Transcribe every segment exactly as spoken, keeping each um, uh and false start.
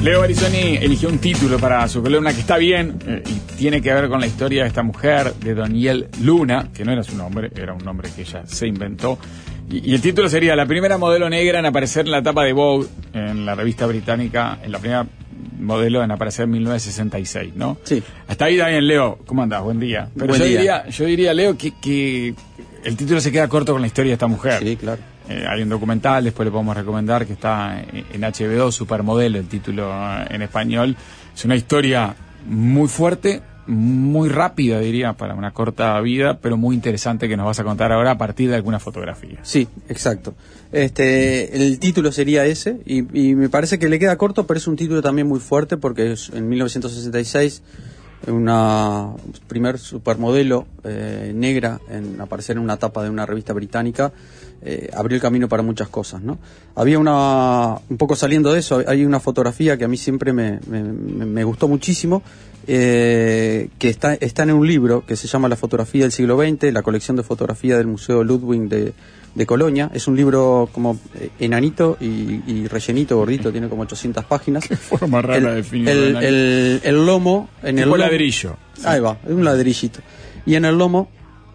Leo Barisoni eligió un título para su columna que está bien eh, y tiene que ver con la historia de esta mujer, de Doniel Luna, que no era su nombre, era un nombre que ella se inventó. Y, y el título sería la primera modelo negra en aparecer en la tapa de Vogue, en la revista británica, en la primera modelo en aparecer en mil novecientos sesenta y seis, ¿no? Sí. Hasta ahí también, Leo. ¿Cómo andás? Buen día. Pero Buen yo día. diría, yo diría, Leo, que, que el título se queda corto con la historia de esta mujer. Sí, claro. Eh, hay un documental, después le podemos recomendar, que está en H B O, Supermodelo, el título eh, en español. Es una historia muy fuerte, muy rápida, diría, para una corta vida, pero muy interesante que nos vas a contar ahora a partir de alguna fotografía. Sí, exacto. Este, el título sería ese, y, y me parece que le queda corto, pero es un título también muy fuerte, porque es en mil novecientos sesenta y seis una primer supermodelo eh, negra en aparecer en una tapa de una revista británica. Eh, abrió el camino para muchas cosas, ¿no? Había una, un poco saliendo de eso, hay una fotografía que a mí siempre me, me, me gustó muchísimo, eh, que está, está en un libro que se llama La fotografía del siglo veinte, la colección de fotografía del Museo Ludwig de, de Colonia. Es un libro como eh, enanito y, y rellenito, gordito, tiene como ochocientas páginas. Qué forma rara el, de definir. El, el, el lomo... en el tipo lomo, ladrillo. Sí. Ahí va, es un ladrillito. Y en el lomo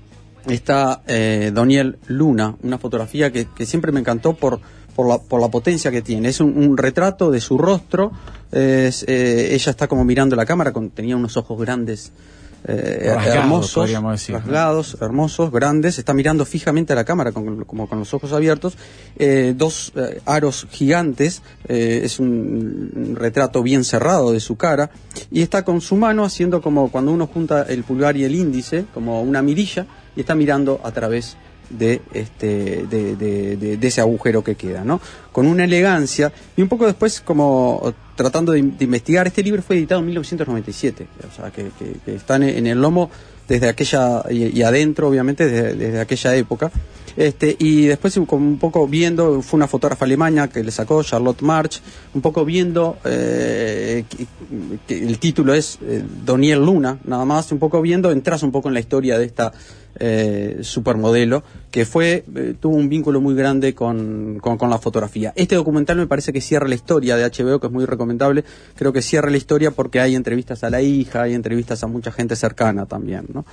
está eh, Doniel Luna, una fotografía que, que siempre me encantó por, por, la, por la potencia que tiene. Es un, un retrato de su rostro, es, eh, ella está como mirando la cámara, con, tenía unos ojos grandes, eh, rasgados, hermosos, podríamos decir, rasgados, ¿no? Hermosos, grandes, está mirando fijamente a la cámara, con, como con los ojos abiertos, eh, dos eh, aros gigantes, eh, es un, un retrato bien cerrado de su cara, y está con su mano haciendo como cuando uno junta el pulgar y el índice, como una mirilla, y está mirando a través de este de, de, de, de ese agujero que queda, ¿no? Con una elegancia, y un poco después como tratando de, de investigar. Este libro fue editado en mil novecientos noventa y siete, o sea que, que, que está en, en el lomo desde aquella, y, y adentro obviamente desde, desde aquella época. Este, y después como un poco viendo, fue una fotógrafa alemana que le sacó, Charlotte March, un poco viendo, eh, que, que el título es eh, Doniel Luna, nada más, un poco viendo, entras un poco en la historia de esta eh, supermodelo, que fue, eh, tuvo un vínculo muy grande con, con, con la fotografía. Este documental me parece que cierra la historia de H B O, que es muy recomendable. Creo que cierra la historia porque hay entrevistas a la hija, hay entrevistas a mucha gente cercana también, ¿no?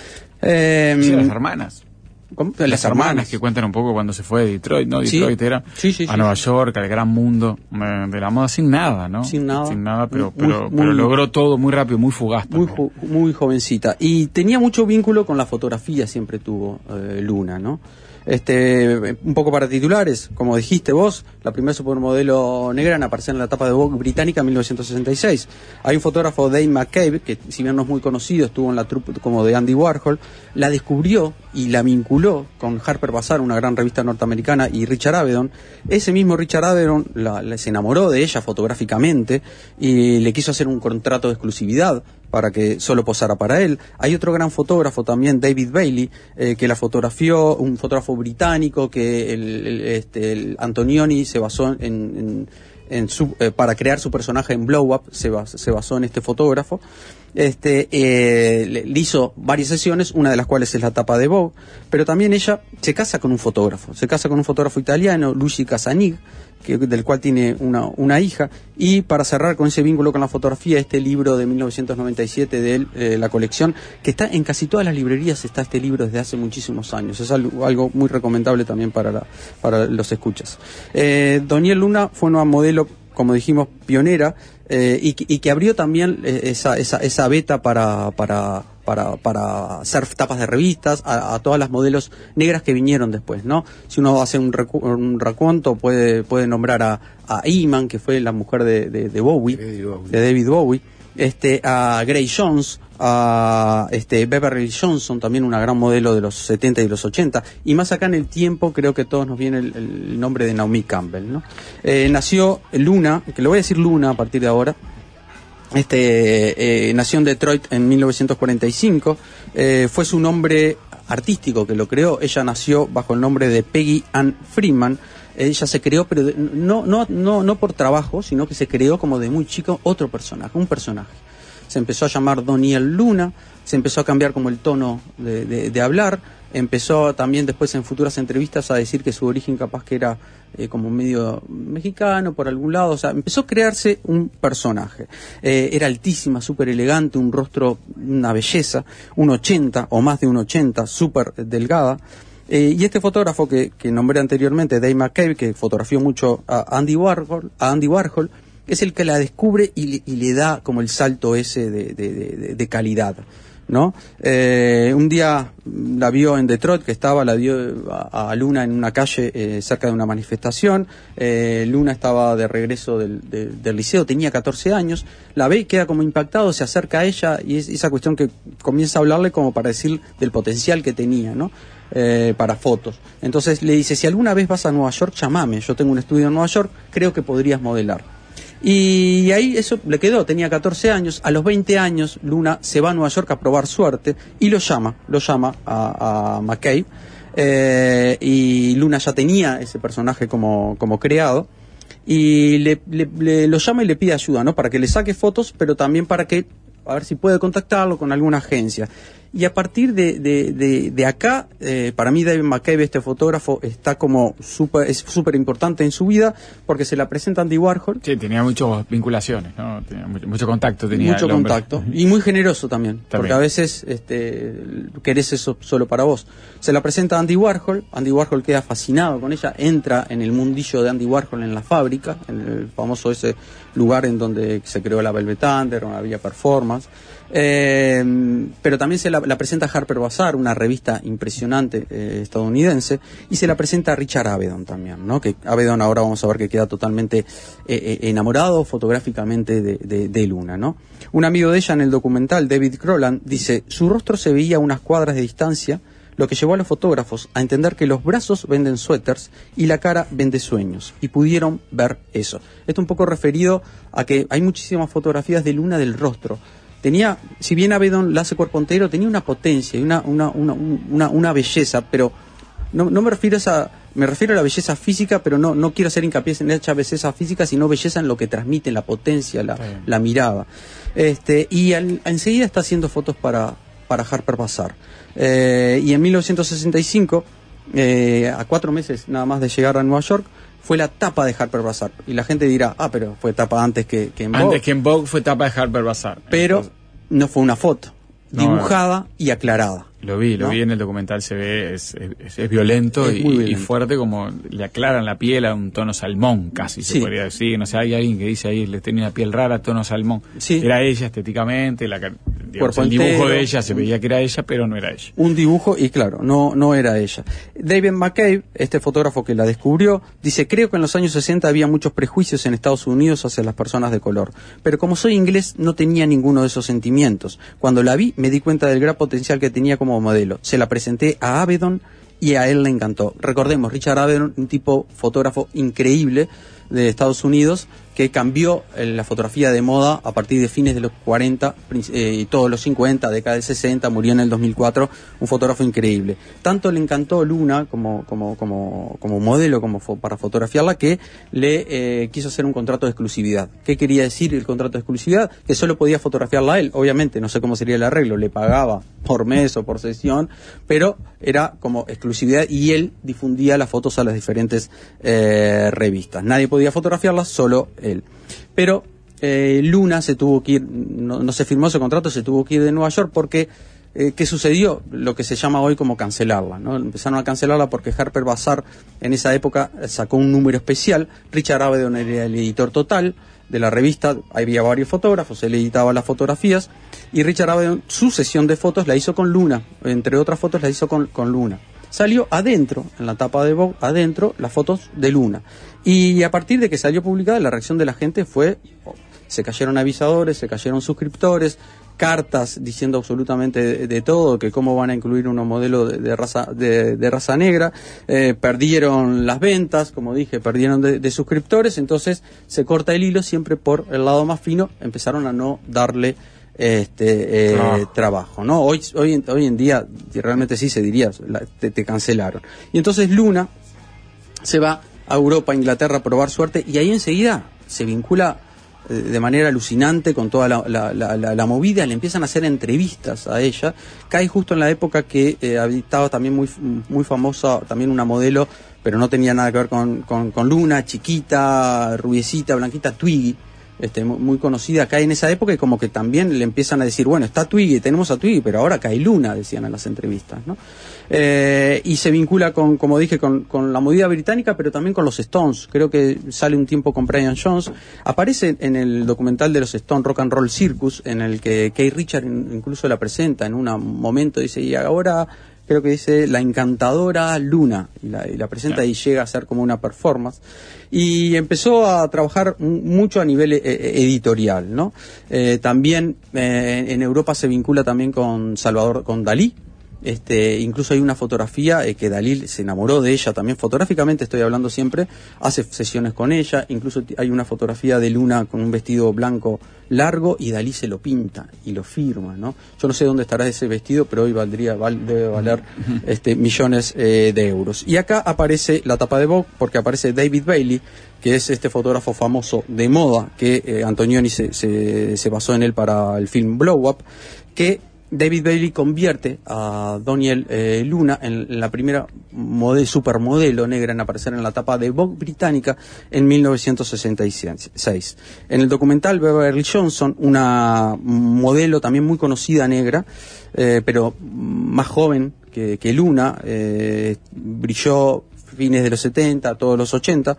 Eh, Sí, las hermanas. ¿Cómo? Las, Las hermanas, hermanas que cuentan un poco cuando se fue de Detroit, ¿no? Sí. Detroit era Sí, sí, a sí, Nueva sí. York, al gran mundo eh, de la moda, sin nada, ¿no? Sin nada. Sin nada, pero, Muy- pero, muy- pero logró todo muy rápido, muy fugaz. muy, también. jo- muy jovencita, y tenía mucho vínculo con la fotografía, siempre tuvo eh, Luna, ¿no? Este, un poco para titulares, como dijiste vos, la primera supermodelo negra en aparecer en la tapa de Vogue británica en mil novecientos sesenta y seis. Hay un fotógrafo, Dave McCabe, que si bien no es muy conocido, estuvo en la troupe como de Andy Warhol, la descubrió y la vinculó con Harper Bazaar, una gran revista norteamericana, y Richard Avedon. Ese mismo Richard Avedon la, la- se enamoró de ella fotográficamente y le quiso hacer un contrato de exclusividad para que solo posara para él. Hay otro gran fotógrafo también, David Bailey, eh, que la fotografió, un fotógrafo británico que el, el, este, el Antonioni se basó en, en, en su, eh, para crear su personaje en Blow Up, se, bas, se basó en este fotógrafo. Este, eh, le, le hizo varias sesiones, una de las cuales es la tapa de Vogue, pero también ella se casa con un fotógrafo, se casa con un fotógrafo italiano, Luigi Casanig, que, del cual tiene una, una hija. Y para cerrar con ese vínculo con la fotografía, este libro de mil novecientos noventa y siete de él, eh, la colección, que está en casi todas las librerías, está este libro desde hace muchísimos años, es algo, algo muy recomendable también para, la, para los escuchas. eh, Doniel Luna fue una modelo, como dijimos, pionera, eh, y, y que abrió también eh, esa, esa, esa beta para, para, para, para hacer tapas de revistas a, a todas las modelos negras que vinieron después, ¿no? Si uno hace un, recu un recuento, puede, puede nombrar a, a Iman, que fue la mujer de, de, de Bowie, David Bowie. de David Bowie, este, a Grace Jones, a este, Beverly Johnson, también una gran modelo de los setenta y los ochenta, y más acá en el tiempo creo que todos nos viene el, el nombre de Naomi Campbell, ¿no? Eh, nació Luna, que le voy a decir Luna a partir de ahora. Este, eh, nació en Detroit en mil novecientos cuarenta y cinco, eh, fue su nombre artístico que lo creó. Ella nació bajo el nombre de Peggy Ann Freeman. Ella se creó, pero de, no, no, no, no por trabajo, sino que se creó como de muy chico otro personaje, un personaje. se empezó a llamar Doniel Luna, se empezó a cambiar como el tono de, de, de hablar, empezó también después en futuras entrevistas a decir que su origen capaz que era eh, como medio mexicano por algún lado, o sea, empezó a crearse un personaje. Eh, era altísima, súper elegante, un rostro, una belleza, un ochenta o más de un ochenta, súper delgada. Eh, y este fotógrafo que, que nombré anteriormente, Dave McCabe, que fotografió mucho a Andy Warhol, a Andy Warhol, es el que la descubre y le, y le da como el salto ese de, de, de, de calidad, ¿no? Eh, un día la vio en Detroit, que estaba, la vio a, a Luna en una calle eh, cerca de una manifestación. eh, Luna estaba de regreso del, de, del liceo, tenía catorce años, la ve y queda como impactado, se acerca a ella y es esa cuestión que comienza a hablarle como para decir del potencial que tenía, ¿no? Eh, para fotos. Entonces le dice, si alguna vez vas a Nueva York, llamame, yo tengo un estudio en Nueva York, creo que podrías modelar. Y ahí eso le quedó, tenía catorce años, a los veinte años Luna se va a Nueva York a probar suerte y lo llama, lo llama a, a McCabe, eh, y Luna ya tenía ese personaje como, como creado, y le, le, le, lo llama y le pide ayuda, ¿no? Para que le saque fotos, pero también para que, a ver si puede contactarlo con alguna agencia. Y a partir de, de, de, de acá, eh, para mí David McCabe, este fotógrafo, está como super, es súper importante en su vida, porque se la presenta Andy Warhol. Sí, tenía muchas vinculaciones, ¿no? Tenía mucho, mucho contacto. Tenía mucho contacto. Y muy generoso también, también, porque a veces este, querés eso solo para vos. Se la presenta Andy Warhol, Andy Warhol queda fascinado con ella, entra en el mundillo de Andy Warhol en la fábrica, en el famoso ese lugar en donde se creó la Velvet Under, donde había performance. Eh, pero también se la, la presenta Harper Bazaar, una revista impresionante eh, estadounidense, y se la presenta a Richard Avedon también, ¿no? Que Avedon ahora vamos a ver que queda totalmente eh, eh, enamorado fotográficamente de, de, de Luna, ¿no? Un amigo de ella en el documental, David Crowland, dice, su rostro se veía a unas cuadras de distancia, lo que llevó a los fotógrafos a entender que los brazos venden suéteres y la cara vende sueños, y pudieron ver eso. Esto un poco referido a que hay muchísimas fotografías de Luna del rostro. Tenía, si bien Avedon la hace cuerpo entero, tenía una potencia y una, una, una, una, una belleza, pero no, no me refiero a esa, me refiero a la belleza física, pero no, no quiero hacer hincapié en esa belleza física, sino belleza en lo que transmite, la potencia, la, la mirada. Este, y al, enseguida está haciendo fotos para, para Harper Bazaar. Eh, y en mil novecientos sesenta y cinco, eh, a cuatro meses nada más de llegar a Nueva York, fue la tapa de Harper Bazaar. Y la gente dirá, ah, pero fue tapa antes que, que en Vogue. Antes que en Vogue fue tapa de Harper Bazaar. Pero entonces, no fue una foto, dibujada no, y aclarada. Lo vi, lo ¿no? vi en el documental, se ve, es, es, es violento, es y, violento y fuerte, como le aclaran la piel a un tono salmón, casi sí. se podría decir. No sé, hay alguien que dice ahí, le tenía una piel rara, tono salmón. Sí. Era ella estéticamente, la, digamos, el dibujo entero, de ella se veía que era ella, pero no era ella. Un dibujo, y claro, no, no era ella. David McCabe, este fotógrafo que la descubrió, dice, creo que en los años sesenta había muchos prejuicios en Estados Unidos hacia las personas de color, pero como soy inglés no tenía ninguno de esos sentimientos. Cuando la vi me di cuenta del gran potencial que tenía como modelo. Se la presenté a Avedon y a él le encantó. Recordemos, Richard Avedon, un tipo fotógrafo increíble de Estados Unidos, que cambió eh, la fotografía de moda a partir de fines de los cuarenta eh, y todos los cincuenta, década del sesenta, murió en el dos mil cuatro, un fotógrafo increíble. Tanto le encantó Luna como, como, como, como modelo, como fo para fotografiarla, que le eh, quiso hacer un contrato de exclusividad. ¿Qué quería decir el contrato de exclusividad? Que solo podía fotografiarla a él, obviamente, no sé cómo sería el arreglo, le pagaba por mes o por sesión, pero era como exclusividad y él difundía las fotos a las diferentes eh, revistas. Nadie podía fotografiarlas, solo él. Pero eh, Luna se tuvo que ir, no, no se firmó ese contrato, se tuvo que ir de Nueva York porque, eh, ¿qué sucedió? Lo que se llama hoy como cancelarla, ¿no? Empezaron a cancelarla porque Harper Bazaar en esa época sacó un número especial. Richard Avedon era el editor total de la revista, había varios fotógrafos, él editaba las fotografías, y Richard Avedon su sesión de fotos la hizo con Luna, entre otras fotos la hizo con, con Luna. Salió adentro, en la tapa de Vogue, adentro, las fotos de Luna. Y a partir de que salió publicada, la reacción de la gente fue, oh, se cayeron avisadores, se cayeron suscriptores, cartas diciendo absolutamente de, de todo, que cómo van a incluir unos modelos de, de, raza, de, de raza negra, eh, perdieron las ventas, como dije, perdieron de, de suscriptores, entonces se corta el hilo siempre por el lado más fino, empezaron a no darle este eh, no. trabajo, ¿no? Hoy, hoy, hoy en día realmente sí se diría, la, te, te cancelaron. Y entonces Luna se va a Europa, a Inglaterra a probar suerte, y ahí enseguida se vincula eh, de manera alucinante con toda la, la, la, la, la movida, le empiezan a hacer entrevistas a ella. Cae justo en la época que eh, estaba también muy, muy famosa, también una modelo, pero no tenía nada que ver con, con, con Luna, chiquita, rubiecita, blanquita, Twiggy. Este, muy conocida, cae en esa época y como que también le empiezan a decir, bueno, está Twiggy, tenemos a Twiggy, pero ahora cae Luna, decían en las entrevistas, ¿no? Eh, y se vincula con, como dije, con, con la movida británica, pero también con los Stones. Creo que sale un tiempo con Brian Jones. Aparece en el documental de los Stones, Rock and Roll Circus, en el que Keith Richards incluso la presenta en un momento, dice, y ahora creo que dice la encantadora Luna, y la, y la presenta y llega a ser como una performance. Y empezó a trabajar mucho a nivel eh, editorial, ¿no? Eh, también eh, en Europa se vincula también con Salvador, con Dalí. Este, incluso hay una fotografía eh, que Dalí se enamoró de ella también, fotográficamente estoy hablando siempre, hace sesiones con ella, incluso hay una fotografía de Luna con un vestido blanco largo y Dalí se lo pinta y lo firma, ¿no? Yo no sé dónde estará ese vestido, pero hoy valdría, val, debe valer este, millones eh, de euros. Y acá aparece la tapa de Vogue, porque aparece David Bailey, que es este fotógrafo famoso de moda, que eh, Antonioni se, se, se basó en él para el film Blow Up, que David Bailey convierte a Doniel eh, Luna en, en la primera modelo, supermodelo negra en aparecer en la tapa de Vogue británica en mil novecientos sesenta y seis. En el documental Beverly Johnson, una modelo también muy conocida negra, eh, pero más joven que, que Luna, eh, brilló fines de los setenta, todos los ochenta,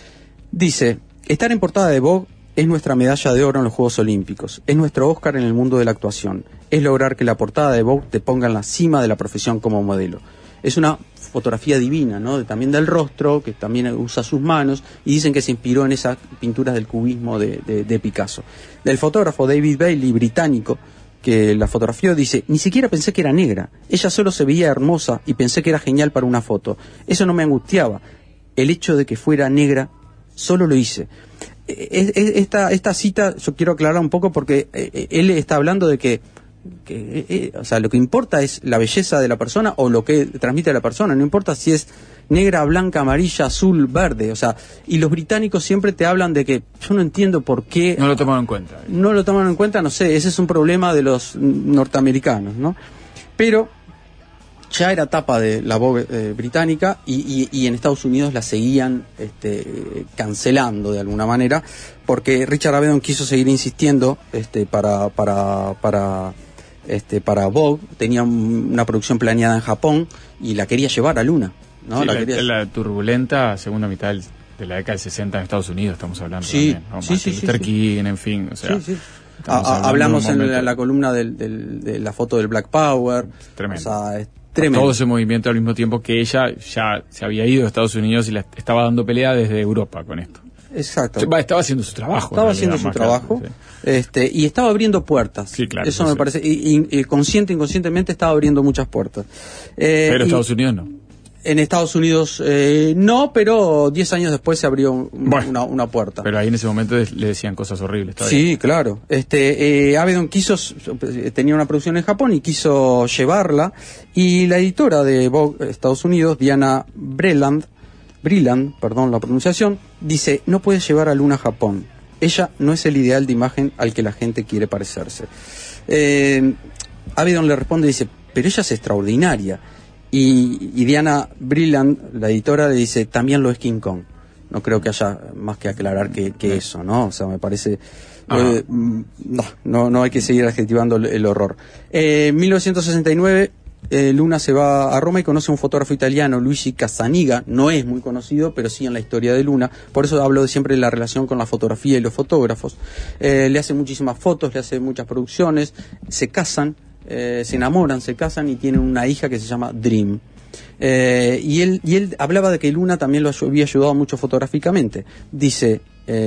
dice, estar en portada de Vogue es nuestra medalla de oro en los Juegos Olímpicos, es nuestro Oscar en el mundo de la actuación, es lograr que la portada de Vogue te ponga en la cima de la profesión como modelo. Es una fotografía divina, ¿no? También del rostro, que también usa sus manos, y dicen que se inspiró en esas pinturas del cubismo de, de, de Picasso. Del fotógrafo David Bailey, británico, que la fotografió, dice, ni siquiera pensé que era negra, ella solo se veía hermosa y pensé que era genial para una foto. Eso no me angustiaba, el hecho de que fuera negra solo lo hice. Esta, esta cita yo quiero aclarar un poco porque él está hablando de que, que eh, o sea, lo que importa es la belleza de la persona o lo que transmite la persona, no importa si es negra, blanca, amarilla, azul, verde, o sea, y los británicos siempre te hablan de que yo no entiendo por qué no lo toman en cuenta. No lo toman en cuenta, no sé, ese es un problema de los norteamericanos, ¿no? Pero ya era tapa de la Vogue eh, británica y, y, y en Estados Unidos la seguían este, cancelando de alguna manera porque Richard Avedon quiso seguir insistiendo este, para para para este para Vogue, tenía una producción planeada en Japón y la quería llevar a Luna, ¿no? Sí, la, la, quería... la turbulenta segunda mitad del, de la década del sesenta en Estados Unidos estamos hablando sí, también, ¿no? sí, sí, Luther sí, King, en fin, o sea, sí, sí. A, a, hablamos en la, la columna del, del, de la foto del Black Power, tremendo. O sea, es tremendo. Todo ese movimiento al mismo tiempo que ella ya se había ido de Estados Unidos y la estaba dando pelea desde Europa con esto. Exacto. Estaba haciendo su trabajo. Estaba haciendo su trabajo, claro, sí. este, y estaba abriendo puertas. Sí, claro. Eso sí, me sí. parece, y, y, consciente, inconscientemente estaba abriendo muchas puertas. Eh, pero y, Estados Unidos no. En Estados Unidos eh, no, pero diez años después se abrió un, bueno, una, una puerta. Pero ahí en ese momento le decían cosas horribles. Sí, bien. claro. Este, eh, Avedon quiso, tenía una producción en Japón y quiso llevarla, y la editora de Vogue Estados Unidos, Diana Breland, Breland, perdón la pronunciación, dice, no puedes llevar a Luna a Japón. Ella no es el ideal de imagen al que la gente quiere parecerse. Eh, Avedon le responde y dice, pero ella es extraordinaria. Y, y Diana Breland, la editora, le dice, también lo es King Kong. No creo que haya más que aclarar que, que eso, ¿no? O sea, me parece... Eh, no, no, no hay que seguir adjetivando el, el horror. En eh, mil novecientos sesenta y nueve, eh, Luna se va a Roma y conoce a un fotógrafo italiano, Luigi Casaniga. No es muy conocido, pero sí en la historia de Luna. Por eso hablo de siempre de la relación con la fotografía y los fotógrafos. Eh, le hace muchísimas fotos, le hace muchas producciones. Se casan. Eh, se enamoran, se casan y tienen una hija que se llama Dream. Eh, y él y él hablaba de que Luna también lo había ayudado mucho fotográficamente. Dice,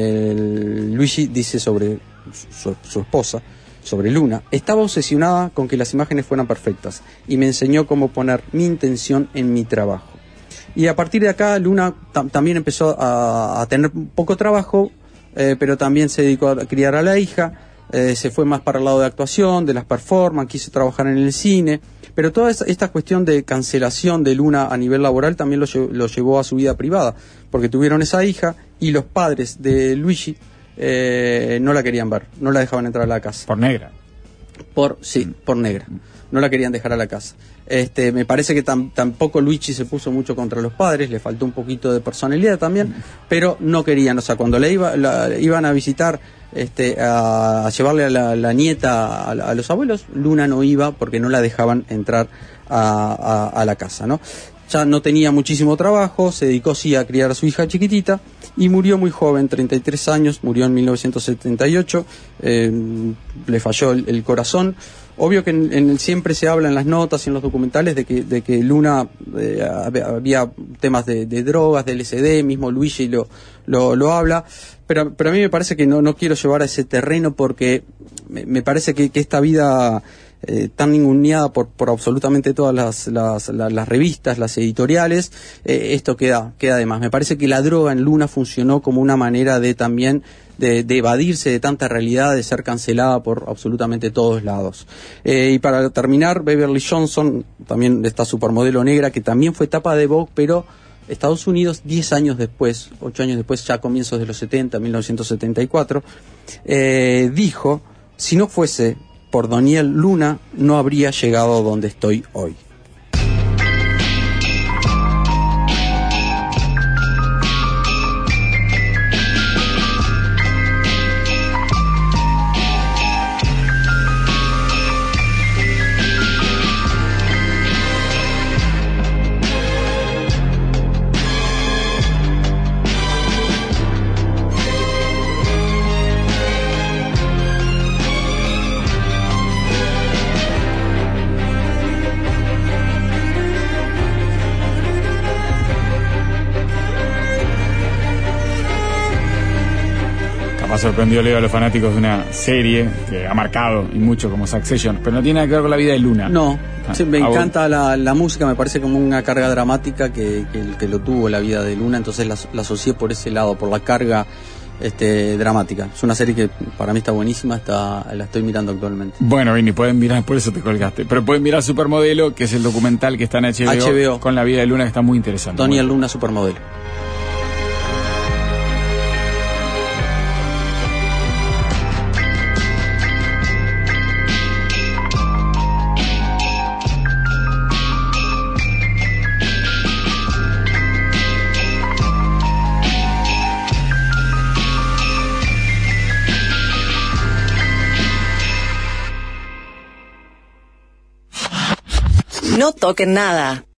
eh, Luigi dice sobre su, su esposa, sobre Luna, estaba obsesionada con que las imágenes fueran perfectas y me enseñó cómo poner mi intención en mi trabajo. Y a partir de acá Luna tam- también empezó a, a tener poco trabajo, eh, pero también se dedicó a criar a la hija. Eh, se fue más para el lado de actuación, de las performances, quiso trabajar en el cine, pero toda esta, esta cuestión de cancelación de Luna a nivel laboral también lo, lo llevó a su vida privada, porque tuvieron esa hija y los padres de Luigi eh, no la querían ver, no la dejaban entrar a la casa. Por negra. Por, sí, mm. por negra. No la querían dejar a la casa. Este, me parece que tam, tampoco Luigi se puso mucho contra los padres, le faltó un poquito de personalidad también, pero no querían, o sea, cuando le iba, la, iban a visitar, este, a, a llevarle a la, la nieta a, a los abuelos, Luna no iba porque no la dejaban entrar a, a, a la casa, ¿no? Ya no tenía muchísimo trabajo, se dedicó sí a criar a su hija chiquitita y murió muy joven, treinta y tres años, murió en mil novecientos setenta y ocho, eh, le falló el, el corazón. Obvio que en, en, siempre se habla en las notas y en los documentales de que, de que Luna eh, había temas de, de drogas, de L S D, mismo Luigi lo, lo, lo habla, pero, pero a mí me parece que no, no quiero llevar a ese terreno porque me, me parece que, que esta vida eh, tan ninguneada por, por absolutamente todas las, las, las, las revistas, las editoriales, eh, esto queda, queda de más. Me parece que la droga en Luna funcionó como una manera de también De, de evadirse de tanta realidad, de ser cancelada por absolutamente todos lados. Eh, y para terminar, Beverly Johnson, también esta supermodelo negra, que también fue tapa de Vogue, pero Estados Unidos, diez años después, ocho años después, ya a comienzos de los setenta, mil novecientos setenta y cuatro, eh, dijo, si no fuese por Doniel Luna, no habría llegado donde estoy hoy. Sorprendió Leo a los fanáticos de una serie que ha marcado y mucho como Succession, pero no tiene nada que ver con la vida de Luna. No, ah, sí, me encanta la, la música, me parece como una carga dramática que, que, que lo tuvo la vida de Luna, entonces la, la asocié por ese lado, por la carga este, dramática. Es una serie que para mí está buenísima, está, la estoy mirando actualmente. Bueno, Vini, pueden mirar, por eso te colgaste, pero pueden mirar Supermodelo, que es el documental que está en H B O, H B O. Con la vida de Luna, que está muy interesante. Doniel Luna, Supermodelo. No toquen nada.